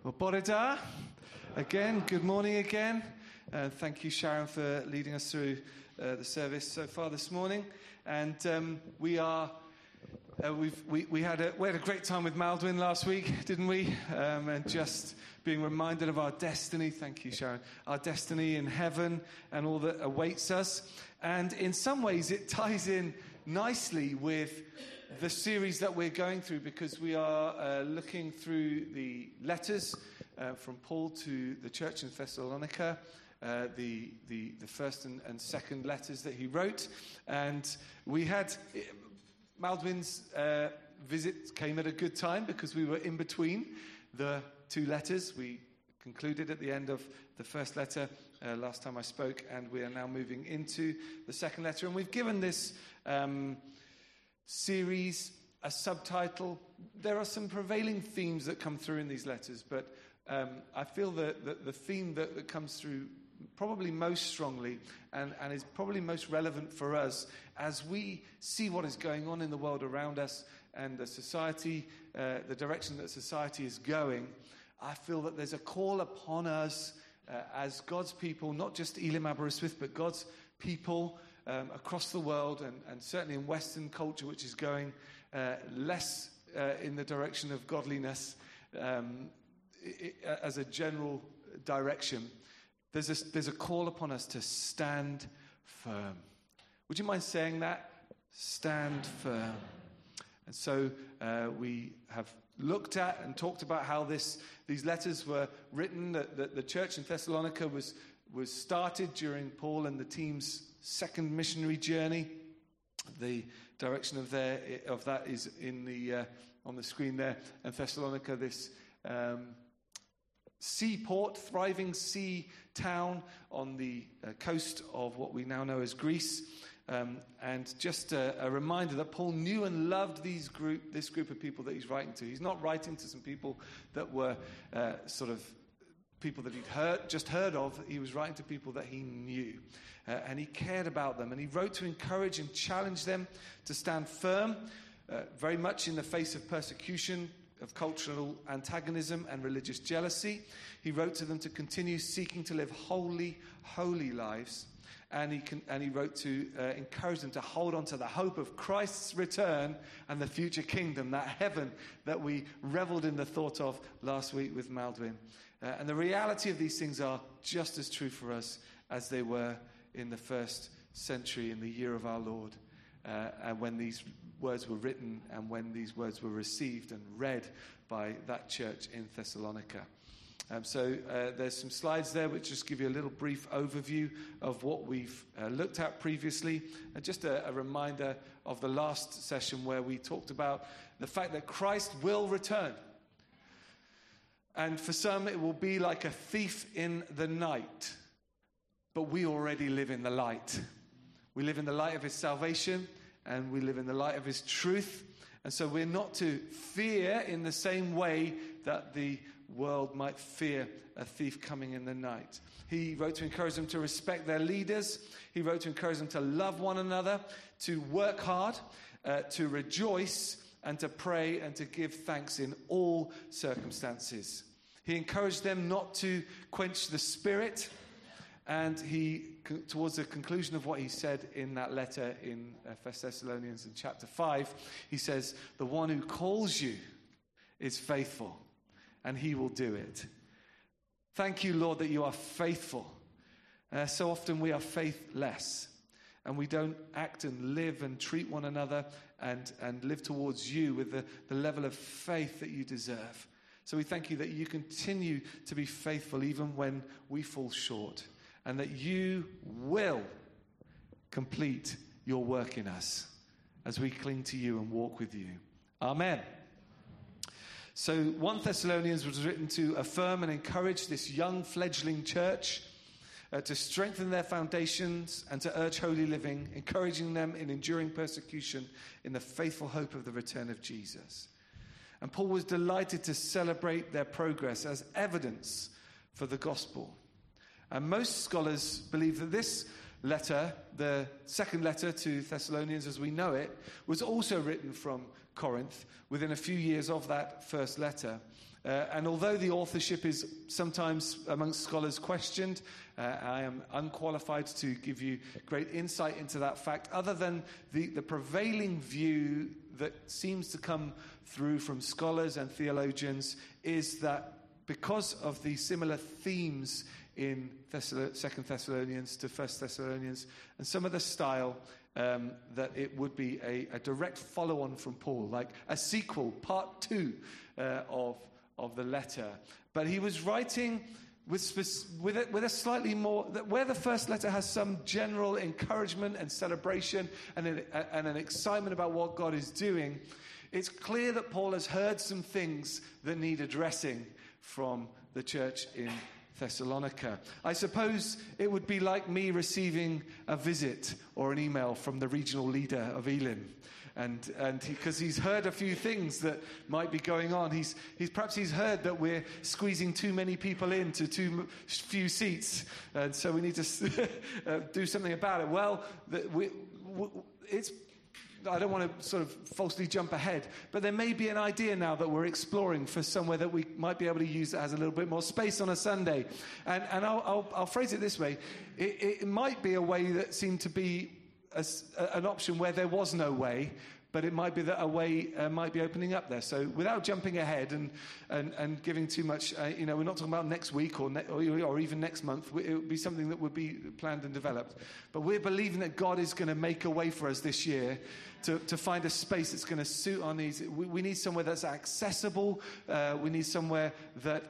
Well, Bore da. Again, good morning again. Thank you, Sharon, for leading us through the service so far this morning. And we had a great time with Maldwyn last week, didn't we? And just being reminded of our destiny. Thank you, Sharon. Our destiny in heaven and all that awaits us. And in some ways, it ties in nicely with the series that we're going through, because we are looking through the letters from Paul to the church in Thessalonica, the first and second letters that he wrote. And we had Maldwyn's visit came at a good time, because we were in between the two letters. We concluded at the end of the first letter last time I spoke, and we are now moving into the second letter. And we've given this series a subtitle. There are some prevailing themes that come through in these letters, but I feel that the theme that comes through probably most strongly and is probably most relevant for us as we see what is going on in the world around us and the society, the direction that society is going. I feel that there's a call upon us as God's people, not just Elim Aberystwyth, but God's people across the world, and certainly in Western culture, which is going less in the direction of godliness as a general direction. There's a call upon us to stand firm. Would you mind saying that? Stand firm. And so we have looked at and talked about how these letters were written, that the church in Thessalonica was started during Paul and the team's second missionary journey. The direction of that is in the on the screen there. And Thessalonica, this seaport, thriving sea town on the coast of what we now know as Greece. And just a reminder that Paul knew and loved this group of people that he's writing to. He's not writing to some people that were sort of people that he'd just heard of. He was writing to people that he knew, and he cared about them. And he wrote to encourage and challenge them to stand firm, very much in the face of persecution, of cultural antagonism and religious jealousy. He wrote to them to continue seeking to live holy lives. And he wrote to encourage them to hold on to the hope of Christ's return and the future kingdom, that heaven that we reveled in the thought of last week with Maldwyn. And the reality of these things are just as true for us as they were in the first century, in the year of our Lord, and when these words were written and when these words were received and read by that church in Thessalonica. So there's some slides there which just give you a little brief overview of what we've looked at previously. And just a reminder of the last session where we talked about the fact that Christ will return. And for some it will be like a thief in the night. But we already live in the light. We live in the light of his salvation, and we live in the light of his truth. And so we're not to fear in the same way that the world might fear a thief coming in the night. He wrote to encourage them to respect their leaders. He wrote to encourage them to love one another, to work hard, to rejoice, and to pray and to give thanks in all circumstances. He encouraged them not to quench the spirit. And towards the conclusion of what he said in that letter in 1 Thessalonians in chapter 5, he says, the one who calls you is faithful, and he will do it. Thank you, Lord, that you are faithful. So often we are faithless, and we don't act and live and treat one another and live towards you with the level of faith that you deserve. So we thank you that you continue to be faithful even when we fall short, and that you will complete your work in us as we cling to you and walk with you. Amen. So 1 Thessalonians was written to affirm and encourage this young fledgling church, to strengthen their foundations and to urge holy living, encouraging them in enduring persecution in the faithful hope of the return of Jesus. And Paul was delighted to celebrate their progress as evidence for the gospel. And most scholars believe that this letter, the second letter to Thessalonians as we know it, was also written from Corinth within a few years of that first letter. And although the authorship is sometimes amongst scholars questioned, I am unqualified to give you great insight into that fact, other than the prevailing view that seems to come through from scholars and theologians is that because of the similar themes in 2 Thessalonians to 1 Thessalonians, and some of the style, that it would be a direct follow-on from Paul, like a sequel, part 2 of the letter. But he was writing with a slightly more, where the first letter has some general encouragement and celebration and an excitement about what God is doing, it's clear that Paul has heard some things that need addressing from the church in Thessalonica. I suppose it would be like me receiving a visit or an email from the regional leader of Elim. And because he's heard a few things that might be going on. He's heard that we're squeezing too many people into too few seats, and so we need to do something about it. Well, it's. I don't want to sort of falsely jump ahead, but there may be an idea now that we're exploring for somewhere that we might be able to use that has a little bit more space on a Sunday. And I'll phrase it this way: it might be a way that seemed to be an option where there was no way, but it might be that a way might be opening up there. So without jumping ahead and giving too much, we're not talking about next week or even next month. It would be something that would be planned and developed. But we're believing that God is going to make a way for us this year to find a space that's going to suit our needs. We need somewhere that's accessible. We need somewhere that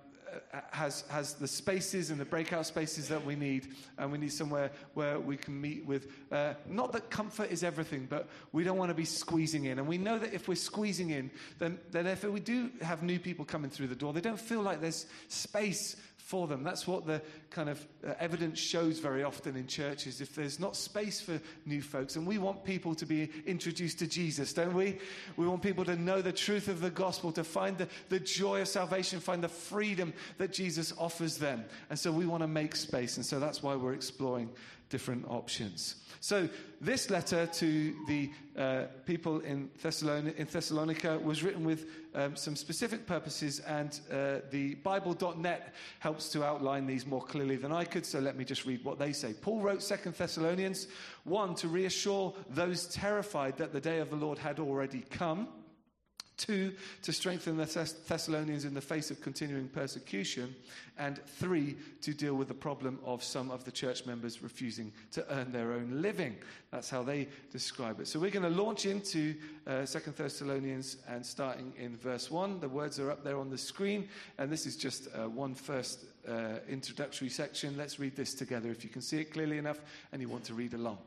has the spaces and the breakout spaces that we need, and we need somewhere where we can meet with, not that comfort is everything, but we don't want to be squeezing in. And we know that if we're squeezing in, then if we do have new people coming through the door, they don't feel like there's space for them. That's what the kind of evidence shows very often in churches. If there's not space for new folks, and we want people to be introduced to Jesus, don't we? We want people to know the truth of the gospel, to find the joy of salvation, find the freedom that Jesus offers them. And so we want to make space. And so that's why we're exploring different options. So this letter to the people in Thessalonica was written with some specific purposes, and the Bible.net helps to outline these more clearly than I could, so let me just read what they say. Paul wrote 2 Thessalonians 1 to reassure those terrified that the day of the Lord had already come. 2, to strengthen the Thessalonians in the face of continuing persecution. And 3, to deal with the problem of some of the church members refusing to earn their own living. That's how they describe it. So we're going to launch into 2 Thessalonians, and starting in verse 1. The words are up there on the screen, and this is just one first introductory section. Let's read this together if you can see it clearly enough and you want to read along.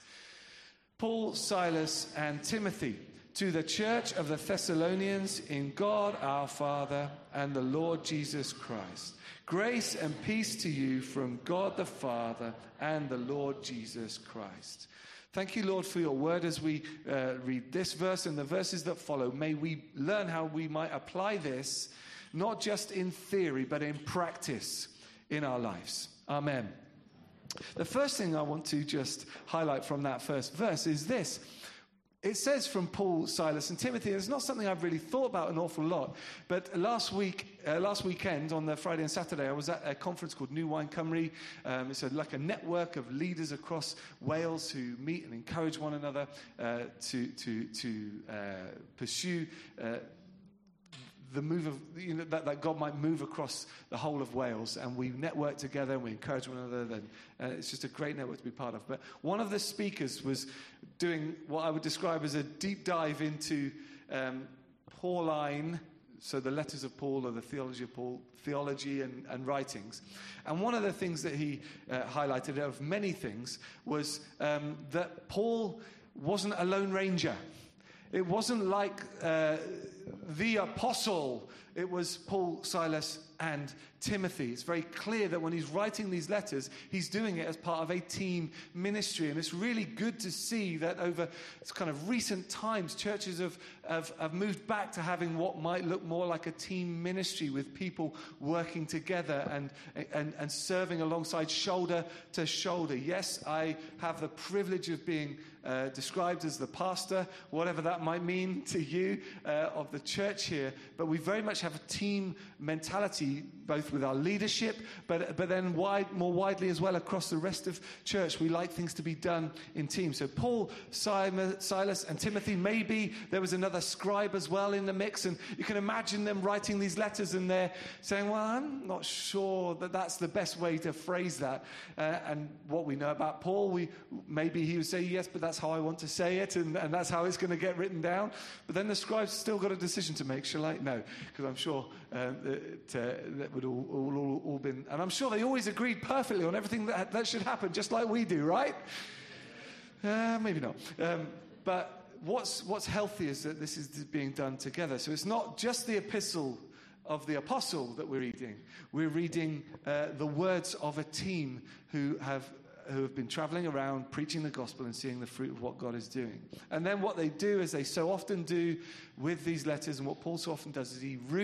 Paul, Silas, and Timothy, to the church of the Thessalonians in God our Father and the Lord Jesus Christ. Grace and peace to you from God the Father and the Lord Jesus Christ. Thank you, Lord, for your word as we read this verse and the verses that follow. May we learn how we might apply this, not just in theory, but in practice in our lives. Amen. The first thing I want to just highlight from that first verse is this. It says from Paul, Silas, and Timothy. It's not something I've really thought about an awful lot. But last weekend, on the Friday and Saturday, I was at a conference called New Wine Cymru. It's like a network of leaders across Wales who meet and encourage one another to pursue the move of, that God might move across the whole of Wales. And we network together and we encourage one another. And it's just a great network to be part of. But one of the speakers was doing what I would describe as a deep dive into Pauline, so the letters of Paul or the theology of Paul, theology and writings. And one of the things that he highlighted, of many things, was that Paul wasn't a lone ranger. It wasn't like the apostle. It was Paul, Silas, and Timothy. It's very clear that when he's writing these letters, he's doing it as part of a team ministry. And it's really good to see that over kind of recent times, churches have moved back to having what might look more like a team ministry, with people working together and serving alongside, shoulder to shoulder. Yes, I have the privilege of being described as the pastor, whatever that might mean to you, of the church here. But we very much have a team mentality, both with our leadership, but then more widely as well across the rest of church. We like things to be done in teams. So Paul, Silas, and Timothy, maybe there was another scribe as well in the mix, and you can imagine them writing these letters and they're saying, well, I'm not sure that that's the best way to phrase that. And what we know about Paul, maybe he would say, yes, but that's how I want to say it, and that's how it's going to get written down. But then the scribe's still got a decision to make. Shall I? No, because I'm sure that would all been, and I'm sure they always agreed perfectly on everything that should happen, just like we do, right? Maybe not. But what's healthy is that this is being done together. So it's not just the epistle of the apostle that we're reading. We're reading the words of a team who have been traveling around preaching the gospel and seeing the fruit of what God is doing. And then what they do, as they so often do with these letters, and what Paul so often does, is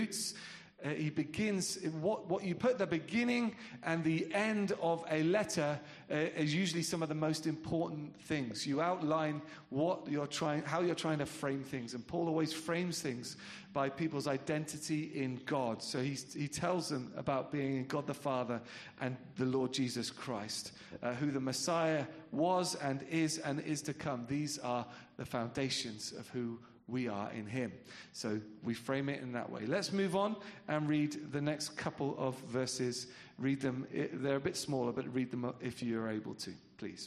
he begins, what you put at the beginning and the end of a letter is usually some of the most important things. You outline how you're trying to frame things. And Paul always frames things by people's identity in God. So he tells them about being in God the Father and the Lord Jesus Christ, who the Messiah was and is to come. These are the foundations of who we are in him. So we frame it in that way. Let's move on and read the next couple of verses. Read them. They're a bit smaller, but read them if you're able to, please.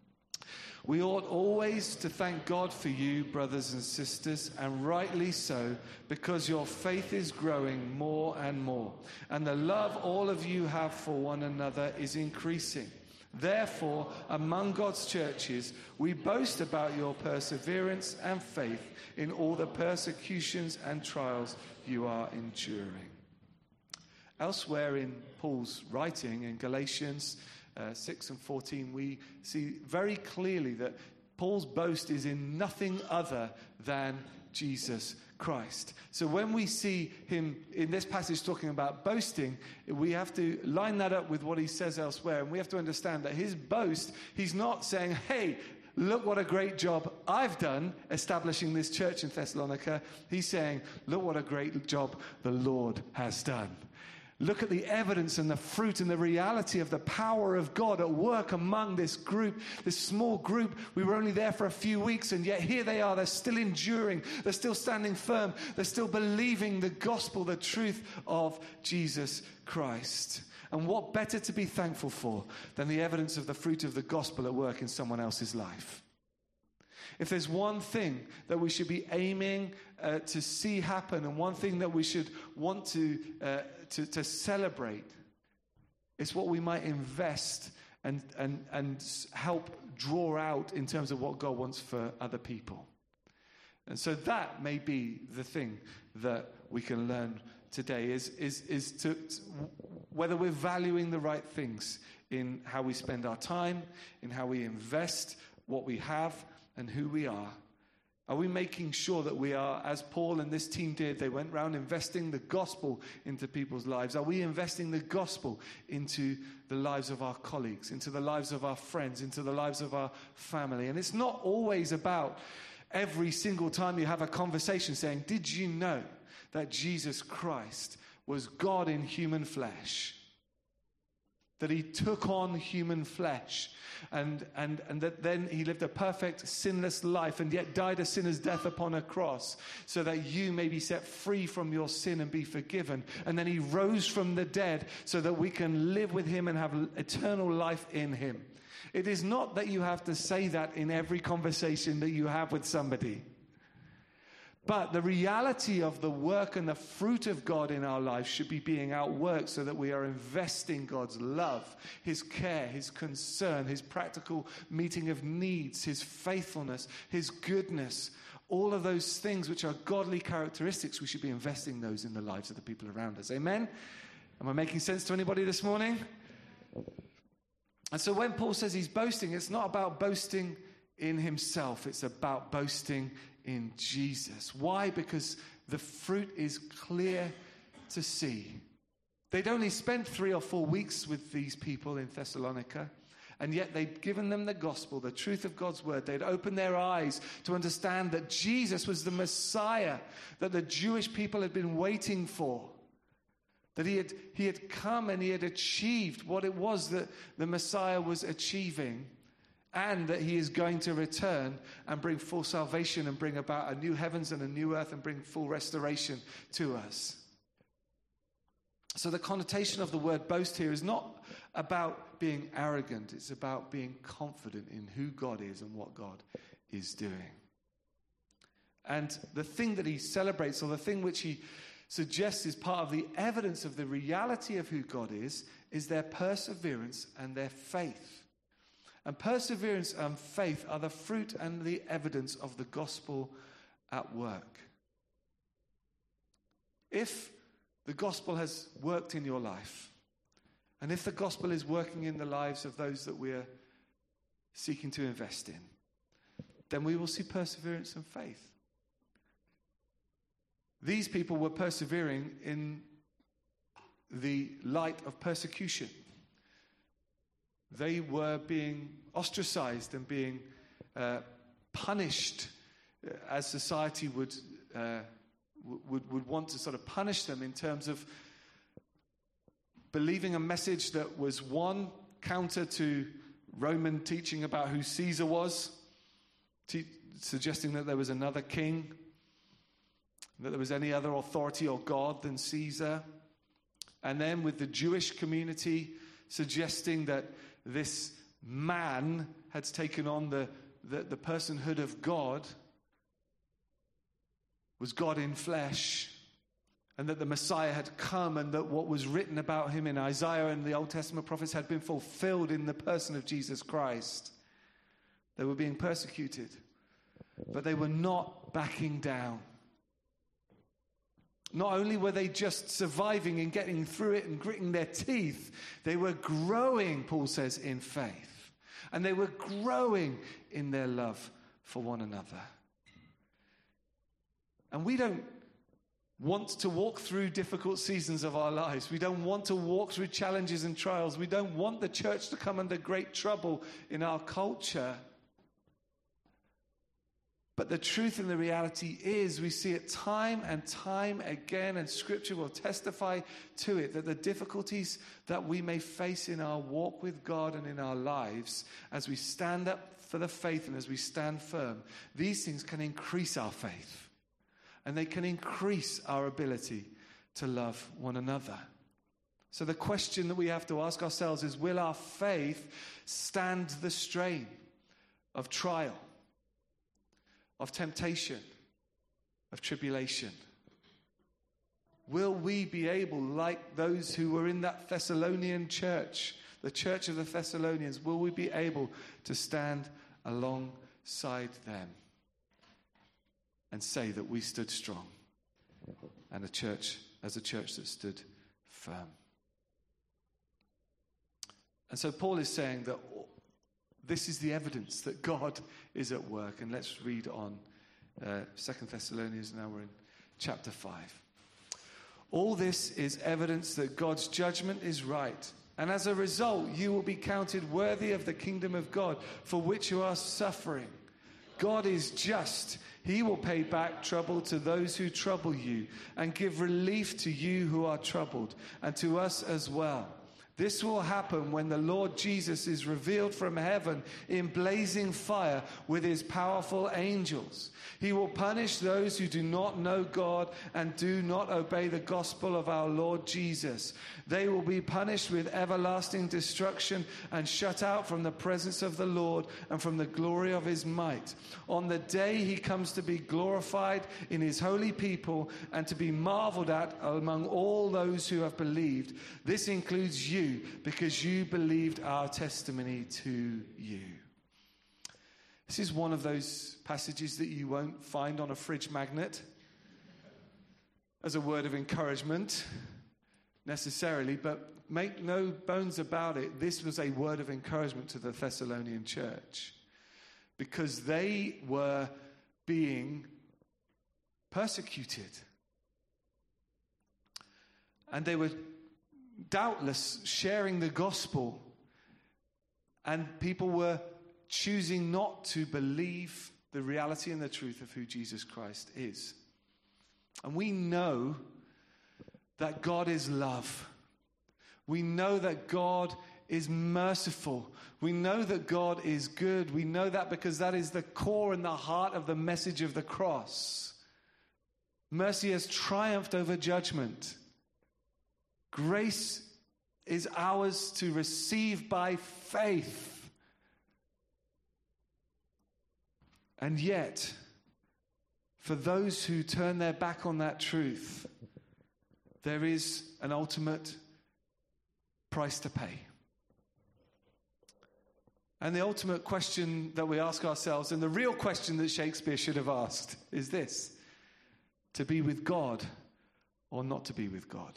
We ought always to thank God for you, brothers and sisters, and rightly so, because your faith is growing more and more, and the love all of you have for one another is increasing. Therefore, among God's churches, we boast about your perseverance and faith in all the persecutions and trials you are enduring. Elsewhere in Paul's writing, in Galatians 6 and 14, we see very clearly that Paul's boast is in nothing other than Jesus Christ. So when we see him in this passage talking about boasting, we have to line that up with what he says elsewhere. And we have to understand that his boast, he's not saying, hey, look what a great job I've done establishing this church in Thessalonica. He's saying, look what a great job the Lord has done. Look at the evidence and the fruit and the reality of the power of God at work among this group, this small group. We were only there for a few weeks, and yet here they are. They're still enduring. They're still standing firm. They're still believing the gospel, the truth of Jesus Christ. And what better to be thankful for than the evidence of the fruit of the gospel at work in someone else's life? If there's one thing that we should be aiming to see happen, and one thing that we should want to celebrate, it's what we might invest and help draw out in terms of what God wants for other people. And so that may be the thing that we can learn today, is to whether we're valuing the right things in how we spend our time, in how we invest what we have and who we are. Are we making sure that we are, as Paul and this team did, they went around investing the gospel into people's lives? Are we investing the gospel into the lives of our colleagues, into the lives of our friends, into the lives of our family? And it's not always about every single time you have a conversation saying, did you know that Jesus Christ was God in human flesh? That he took on human flesh, and that then he lived a perfect, sinless life, and yet died a sinner's death upon a cross, so that you may be set free from your sin and be forgiven. And then he rose from the dead, so that we can live with him and have eternal life in him. It is not that you have to say that in every conversation that you have with somebody. But the reality of the work and the fruit of God in our lives should be being outworked, so that we are investing God's love, his care, his concern, his practical meeting of needs, his faithfulness, his goodness. All of those things which are godly characteristics, we should be investing those in the lives of the people around us. Amen? Am I making sense to anybody this morning? And so when Paul says he's boasting, it's not about boasting in himself. It's about boasting in Jesus. Why? Because the fruit is clear to see. They'd only spent 3 or 4 weeks with these people in Thessalonica, And yet they'd given them the gospel, the truth of God's word. They'd opened their eyes to understand that Jesus was the Messiah that the Jewish people had been waiting for. That he had come and he had achieved what it was that the Messiah was achieving. And that he is going to return and bring full salvation and bring about a new heavens and a new earth and bring full restoration to us. So the connotation of the word boast here is not about being arrogant. It's about being confident in who God is and what God is doing. And the thing that he celebrates, or the thing which he suggests is part of the evidence of the reality of who God is their perseverance and their faith. And perseverance and faith are the fruit and the evidence of the gospel at work. If the gospel has worked in your life, and if the gospel is working in the lives of those that we are seeking to invest in, then we will see perseverance and faith. These people were persevering in the light of persecution. They were being ostracized and being punished as society would want to sort of punish them in terms of believing a message that was one, counter to Roman teaching about who Caesar was, suggesting that there was another king, that there was any other authority or God than Caesar. And then with the Jewish community suggesting that this man had taken on the personhood of God, was God in flesh, and that the Messiah had come, and that what was written about him in Isaiah and the Old Testament prophets had been fulfilled in the person of Jesus Christ. They were being persecuted, but they were not backing down. Not only were they just surviving and getting through it and gritting their teeth, they were growing, Paul says, in faith. And they were growing in their love for one another. And we don't want to walk through difficult seasons of our lives. We don't want to walk through challenges and trials. We don't want the church to come under great trouble in our culture. But the truth and the reality is, we see it time and time again, and Scripture will testify to it, that the difficulties that we may face in our walk with God and in our lives, as we stand up for the faith and as we stand firm, these things can increase our faith. And they can increase our ability to love one another. So the question that we have to ask ourselves is, will our faith stand the strain of trial, of temptation, of tribulation? Will we be able, like those who were in that Thessalonian church, the church of the Thessalonians, will we be able to stand alongside them and say that we stood strong, and as a church that stood firm? And so Paul is saying that this is the evidence that God is at work. And let's read on 2 Thessalonians. Now we're in chapter 5. All this is evidence that God's judgment is right. And as a result, you will be counted worthy of the kingdom of God, for which you are suffering. God is just. He will pay back trouble to those who trouble you, and give relief to you who are troubled, and to us as well. This will happen when the Lord Jesus is revealed from heaven in blazing fire with his powerful angels. He will punish those who do not know God and do not obey the gospel of our Lord Jesus. They will be punished with everlasting destruction and shut out from the presence of the Lord and from the glory of his might. On the day he comes to be glorified in his holy people and to be marveled at among all those who have believed. This includes you, because you believed our testimony to you. This is one of those passages that you won't find on a fridge magnet as a word of encouragement necessarily, but make no bones about it, this was a word of encouragement to the Thessalonian church, because they were being persecuted. And they were doubtless sharing the gospel And people were choosing not to believe the reality and the truth of who Jesus Christ is. And we know that God is love. We know that God is merciful. We know that God is good. We know that because that is the core and the heart of the message of the cross. Mercy has triumphed over judgment. Grace is ours to receive by faith. And yet, for those who turn their back on that truth, there is an ultimate price to pay. And the ultimate question that we ask ourselves, and the real question that Shakespeare should have asked, is this: to be with God or not to be with God?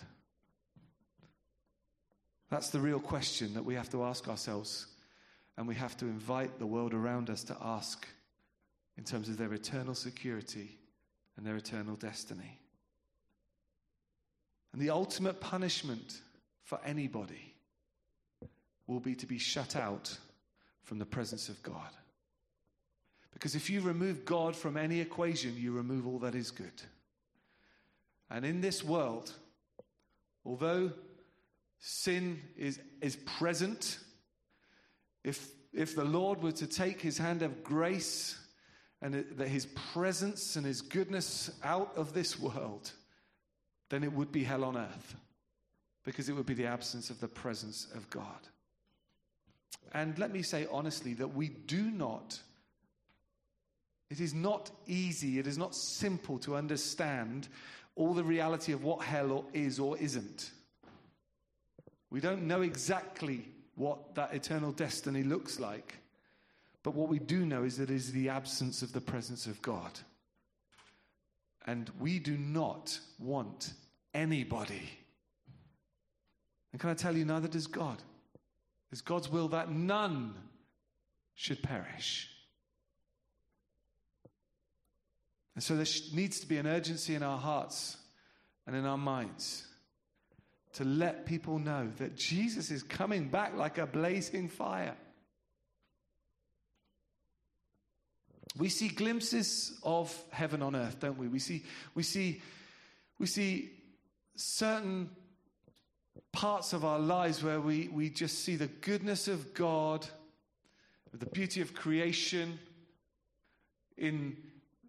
That's the real question that we have to ask ourselves, and we have to invite the world around us to ask in terms of their eternal security and their eternal destiny. And the ultimate punishment for anybody will be to be shut out from the presence of God. Because if you remove God from any equation, you remove all that is good. And in this world, although sin is present, if the Lord were to take his hand of grace and that his presence and his goodness out of this world, then it would be hell on earth, because it would be the absence of the presence of God. And let me say honestly that it is not easy, it is not simple to understand all the reality of what hell is or isn't. We don't know exactly what that eternal destiny looks like, but what we do know is that it is the absence of the presence of God. And we do not want anybody. And can I tell you, neither does God. It's God's will that none should perish. And so there needs to be an urgency in our hearts and in our minds to let people know that Jesus is coming back like a blazing fire. We see glimpses of heaven on earth, don't we? We see certain parts of our lives where we just see the goodness of God, the beauty of creation, in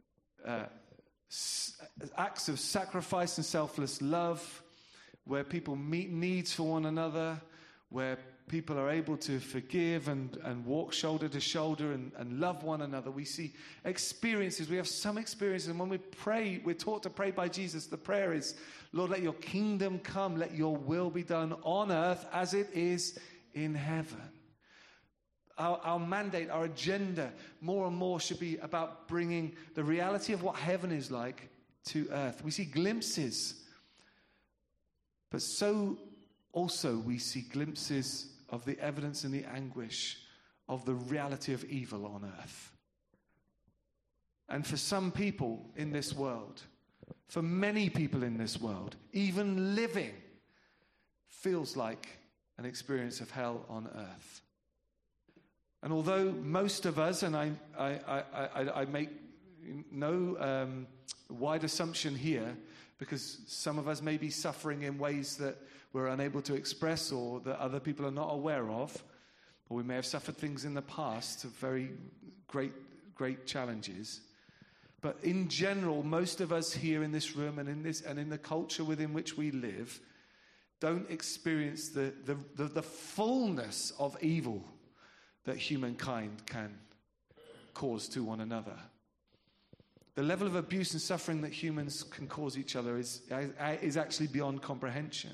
acts of sacrifice and selfless love, where people meet needs for one another, where people are able to forgive and walk shoulder to shoulder and love one another. We see experiences. We have some experiences. And when we pray, we're taught to pray by Jesus. The prayer is, Lord, let your kingdom come. Let your will be done on earth as it is in heaven. Our mandate, our agenda, more and more should be about bringing the reality of what heaven is like to earth. We see glimpses. But so also we see glimpses of the evidence and the anguish of the reality of evil on earth. And for some people in this world, for many people in this world, even living feels like an experience of hell on earth. And although most of us, and I make no wide assumption here, because some of us may be suffering in ways that we're unable to express or that other people are not aware of, or we may have suffered things in the past of very great challenges. But in general, most of us here in this room and in the culture within which we live don't experience the fullness of evil that humankind can cause to one another. The level of abuse and suffering that humans can cause each other is actually beyond comprehension.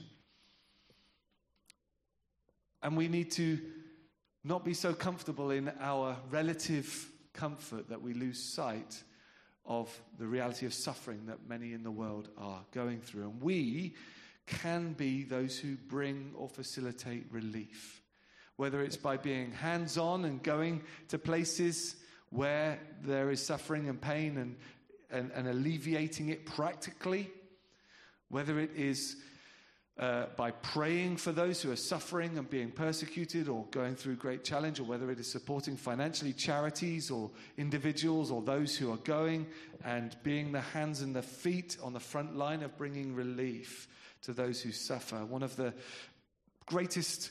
And we need to not be so comfortable in our relative comfort that we lose sight of the reality of suffering that many in the world are going through. And we can be those who bring or facilitate relief, whether it's by being hands-on and going to places where there is suffering and pain and alleviating it practically, whether it is by praying for those who are suffering and being persecuted or going through great challenge, or whether it is supporting financially charities or individuals or those who are going and being the hands and the feet on the front line of bringing relief to those who suffer. One of the greatest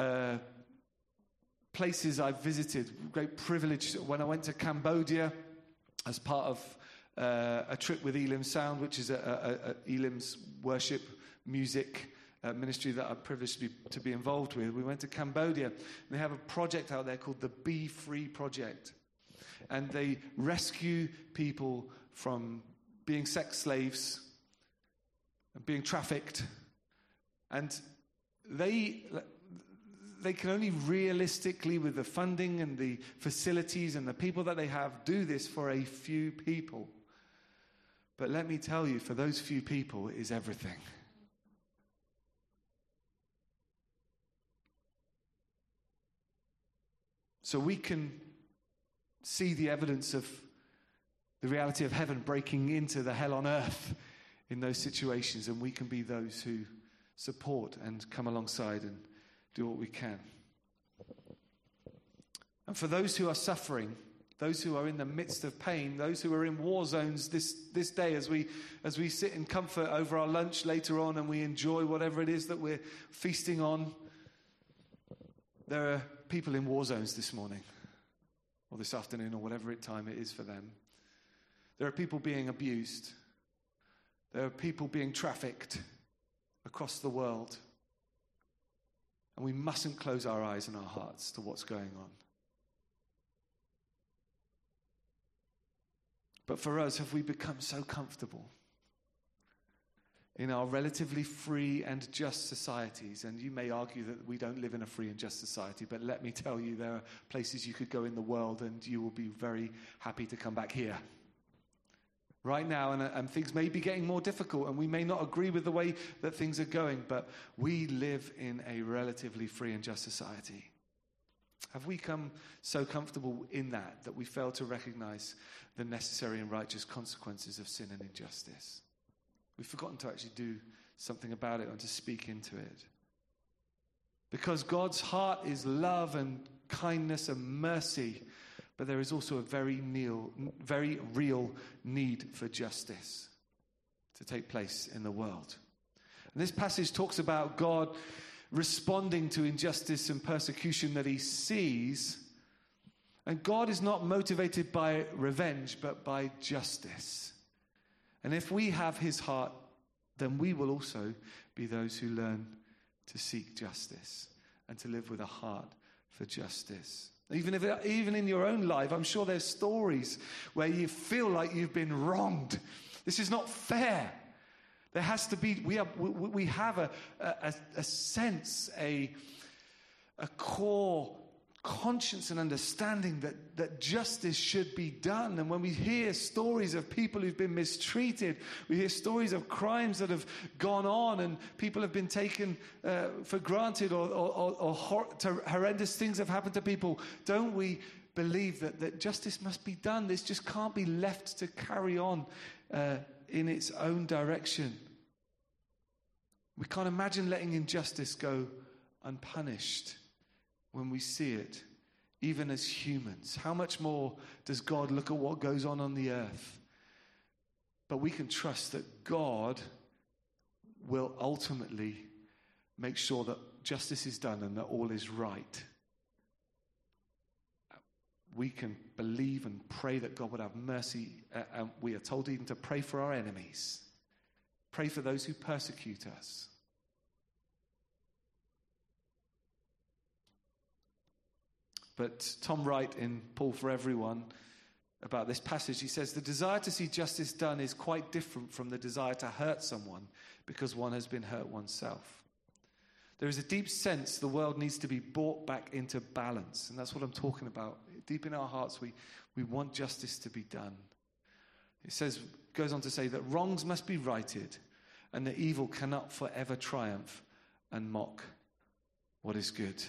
places I've visited, great privilege, when I went to Cambodia as part of a trip with Elim Sound, which is Elim's worship music ministry that I'm privileged to be involved with. We went to Cambodia, and they have a project out there called the Be Free Project. And they rescue people from being sex slaves and being trafficked. And they can only realistically, with the funding and the facilities and the people that they have, do this for a few people. But let me tell you, for those few people, it is everything. So we can see the evidence of the reality of heaven breaking into the hell on earth in those situations, and we can be those who support and come alongside and do what we can. And for those who are suffering, those who are in the midst of pain, those who are in war zones this day, as we sit in comfort over our lunch later on and we enjoy whatever it is that we're feasting on, there are people in war zones this morning or this afternoon or whatever time it is for them. There are people being abused. There are people being trafficked across the world. And we mustn't close our eyes and our hearts to what's going on. But for us, have we become so comfortable in our relatively free and just societies? And you may argue that we don't live in a free and just society, but let me tell you, there are places you could go in the world and you will be very happy to come back here. Right now, and things may be getting more difficult, and we may not agree with the way that things are going, but we live in a relatively free and just society. Have we come so comfortable in that we fail to recognize the necessary and righteous consequences of sin and injustice? We've forgotten to actually do something about it and to speak into it. Because God's heart is love and kindness and mercy, but there is also a very real need for justice to take place in the world. And this passage talks about God responding to injustice and persecution that he sees. And God is not motivated by revenge, but by justice. And if we have his heart, then we will also be those who learn to seek justice and to live with a heart for justice. Even in your own life, I'm sure there's stories where you feel like you've been wronged. This is not fair. There has to be, we have a sense, a core conscience and understanding that justice should be done. And when we hear stories of people who've been mistreated, we hear stories of crimes that have gone on and people have been taken for granted, or horrendous things have happened to people, don't we believe that justice must be done? This just can't be left to carry on in its own direction. We can't imagine letting injustice go unpunished when we see it, even as humans. How much more does God look at what goes on the earth? But we can trust that God will ultimately make sure that justice is done and that all is right. We can believe and pray that God would have mercy. And we are told even to pray for our enemies. Pray for those who persecute us. But Tom Wright in Paul for Everyone, about this passage, he says, the desire to see justice done is quite different from the desire to hurt someone because one has been hurt oneself. There is a deep sense the world needs to be brought back into balance. And that's what I'm talking about. Deep in our hearts, we want justice to be done. It goes on to say that wrongs must be righted and that evil cannot forever triumph and mock what is good.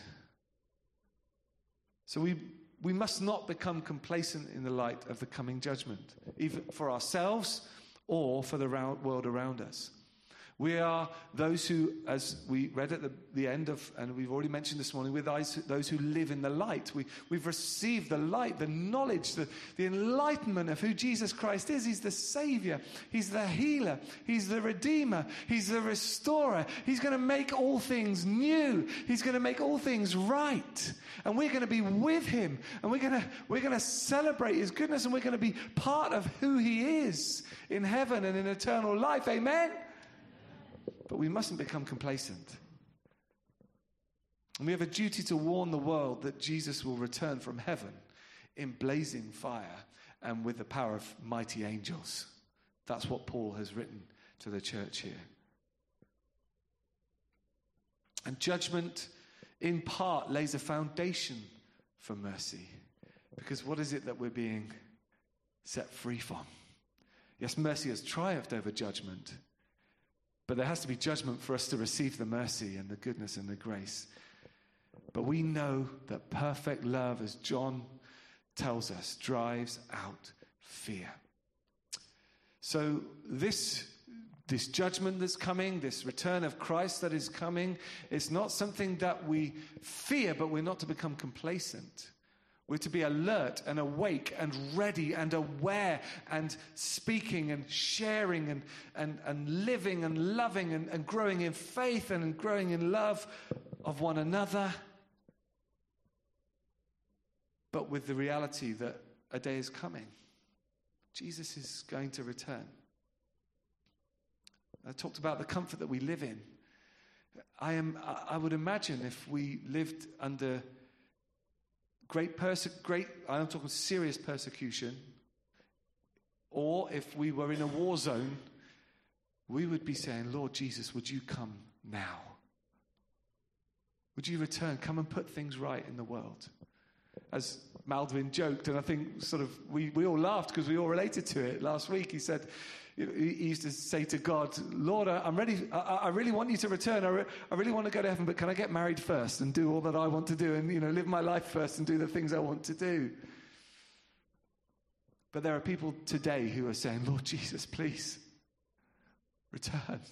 So we must not become complacent in the light of the coming judgment, either for ourselves or for the world around us. We are those who, as we read at the end of, and we've already mentioned this morning, we're those who live in the light. We've received the light, the knowledge, the enlightenment of who Jesus Christ is. He's the Savior. He's the healer. He's the Redeemer. He's the Restorer. He's going to make all things new. He's going to make all things right. And we're going to be with him. And we're going to celebrate his goodness. And we're going to be part of who he is in heaven and in eternal life. Amen? But we mustn't become complacent. And we have a duty to warn the world that Jesus will return from heaven in blazing fire and with the power of mighty angels. That's what Paul has written to the church here. And judgment, in part, lays a foundation for mercy. Because what is it that we're being set free from? Yes, mercy has triumphed over judgment. But there has to be judgment for us to receive the mercy and the goodness and the grace. But we know that perfect love, as John tells us, drives out fear. So this judgment that's coming, this return of Christ that is coming, it's not something that we fear, but we're not to become complacent. We're to be alert and awake and ready and aware and speaking and sharing and living and loving and growing in faith and growing in love of one another. But with the reality that a day is coming. Jesus is going to return. I talked about the comfort that we live in. I would imagine if we lived under I'm talking serious persecution, or if we were in a war zone, we would be saying, Lord Jesus, would you come now? Would you return? Come and put things right in the world. As Maldwin joked, and I think sort of we all laughed because we all related to it last week. He said, he used to say to God, Lord, I'm ready. I really want you to return. I really want to go to heaven, but can I get married first and do all that I want to do and, live my life first and do the things I want to do? But there are people today who are saying, Lord Jesus, please return.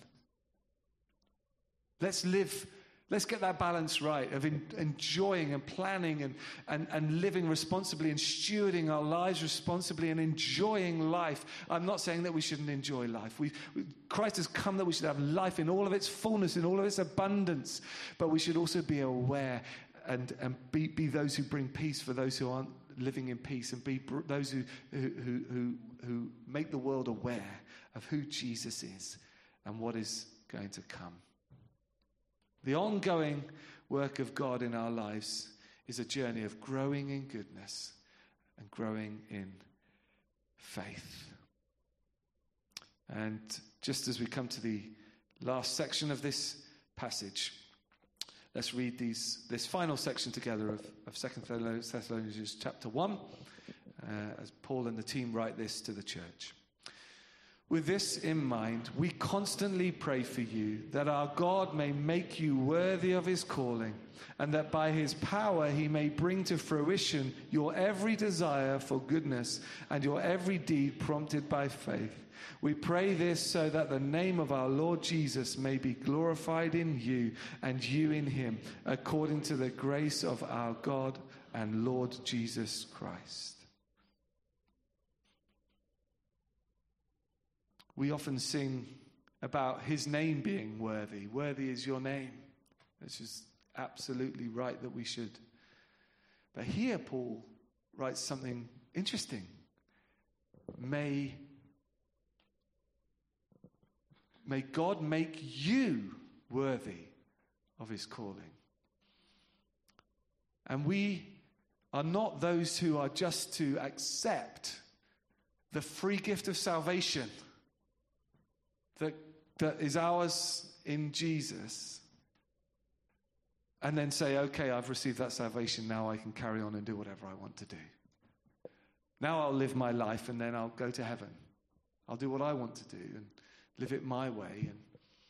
Let's get that balance right of enjoying and planning and living responsibly and stewarding our lives responsibly and enjoying life. I'm not saying that we shouldn't enjoy life. Christ has come that we should have life in all of its fullness, in all of its abundance. But we should also be aware and be those who bring peace for those who aren't living in peace, and be those who make the world aware of who Jesus is and what is going to come. The ongoing work of God in our lives is a journey of growing in goodness and growing in faith. And just as we come to the last section of this passage, let's read this final section together of 2 Thessalonians chapter 1, as Paul and the team write this to the church. With this in mind, we constantly pray for you that our God may make you worthy of his calling, and that by his power he may bring to fruition your every desire for goodness and your every deed prompted by faith. We pray this so that the name of our Lord Jesus may be glorified in you and you in him, according to the grace of our God and Lord Jesus Christ. We often sing about his name being worthy. Worthy is your name. This is absolutely right that we should. But here Paul writes something interesting. May God make you worthy of his calling. And we are not those who are just to accept the free gift of salvation that is ours in Jesus, and then say, okay, I've received that salvation, now I can carry on and do whatever I want to do. Now I'll live my life and then I'll go to heaven. I'll do what I want to do and live it my way. And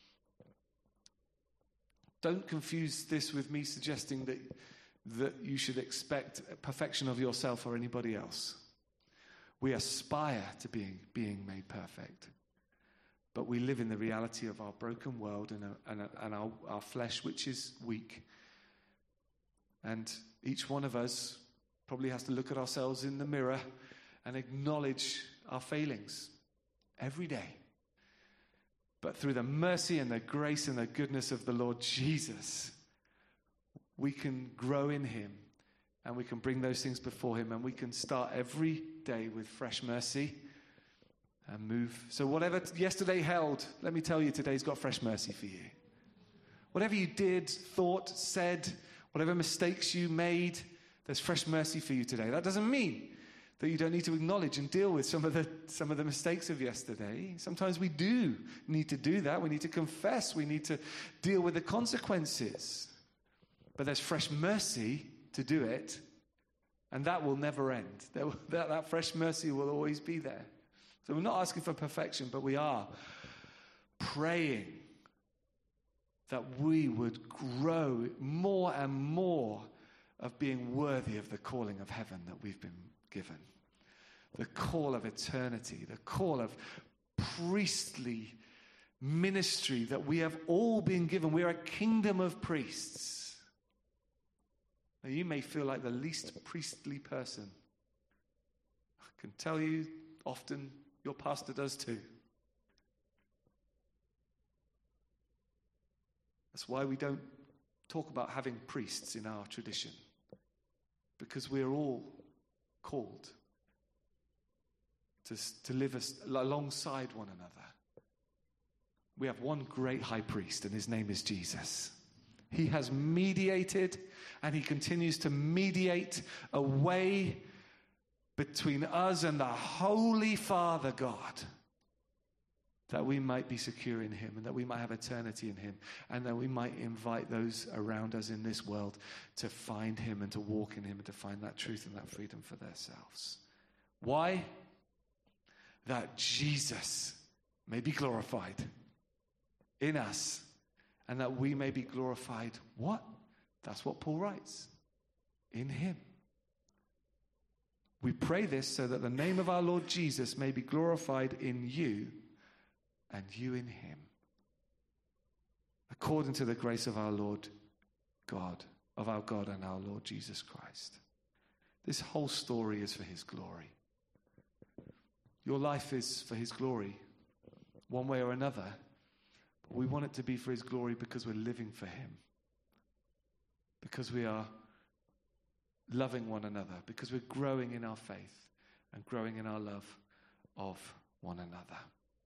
don't confuse this with me suggesting that you should expect perfection of yourself or anybody else. We aspire to being made perfect. but we live in the reality of our broken world and our flesh, which is weak. And each one of us probably has to look at ourselves in the mirror and acknowledge our failings every day. But through the mercy and the grace and the goodness of the Lord Jesus, we can grow in him and we can bring those things before him, and we can start every day with fresh mercy and move. So whatever yesterday held, let me tell you, today's got fresh mercy for you. Whatever you did, thought, said, whatever mistakes you made, there's fresh mercy for you today. That doesn't mean that you don't need to acknowledge and deal with some of the mistakes of yesterday. Sometimes we do need to do that. We need to confess. We need to deal with the consequences. But there's fresh mercy to do it, and that will never end. That fresh mercy will always be there. So we're not asking for perfection, but we are praying that we would grow more and more of being worthy of the calling of heaven that we've been given. The call of eternity, the call of priestly ministry that we have all been given. We are a kingdom of priests. Now, you may feel like the least priestly person. I can tell you often your pastor does too. That's why we don't talk about having priests in our tradition, because we're all called to live alongside one another. We have one great high priest, and his name is Jesus. He has mediated, and he continues to mediate a way between us and the Holy Father God, that we might be secure in him, and that we might have eternity in him, and that we might invite those around us in this world to find him and to walk in him and to find that truth and that freedom for themselves. Why? That Jesus may be glorified in us, and that we may be glorified. What? That's what Paul writes. In him. We pray this so that the name of our Lord Jesus may be glorified in you, and you in him, according to the grace of our Lord God, of our God and our Lord Jesus Christ. This whole story is for his glory. Your life is for his glory, one way or another. But we want it to be for his glory because we're living for him, because we are loving one another, because we're growing in our faith and growing in our love of one another.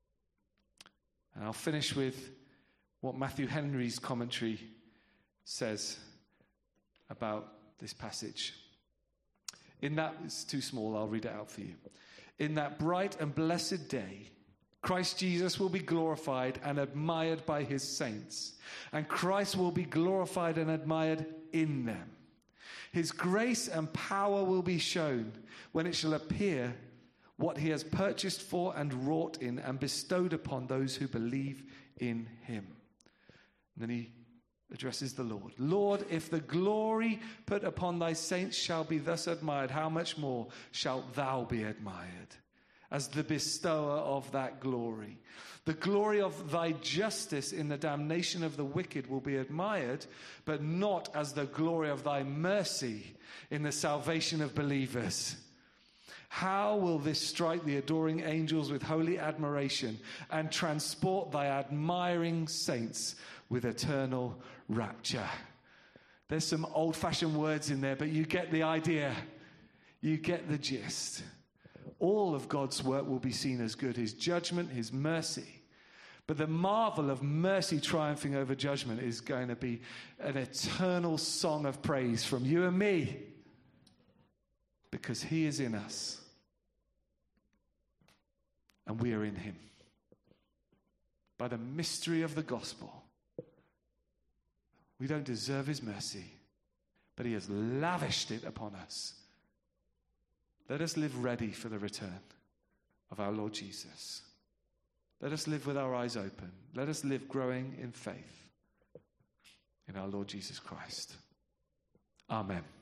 And I'll finish with what Matthew Henry's commentary says about this passage. In that, it's too small, I'll read it out for you. In that bright and blessed day, Christ Jesus will be glorified and admired by his saints, and Christ will be glorified and admired in them. His grace and power will be shown when it shall appear what he has purchased for and wrought in and bestowed upon those who believe in him. And then he addresses the Lord. Lord, if the glory put upon thy saints shall be thus admired, how much more shalt thou be admired as the bestower of that glory? The glory of thy justice in the damnation of the wicked will be admired, but not as the glory of thy mercy in the salvation of believers. How will this strike the adoring angels with holy admiration and transport thy admiring saints with eternal rapture? There's some old-fashioned words in there, but you get the idea. You get the gist. All of God's work will be seen as good, his judgment, his mercy. But the marvel of mercy triumphing over judgment is going to be an eternal song of praise from you and me, because he is in us and we are in him. By the mystery of the gospel, we don't deserve his mercy, but he has lavished it upon us. Let us live ready for the return of our Lord Jesus. Let us live with our eyes open. Let us live growing in faith in our Lord Jesus Christ. Amen.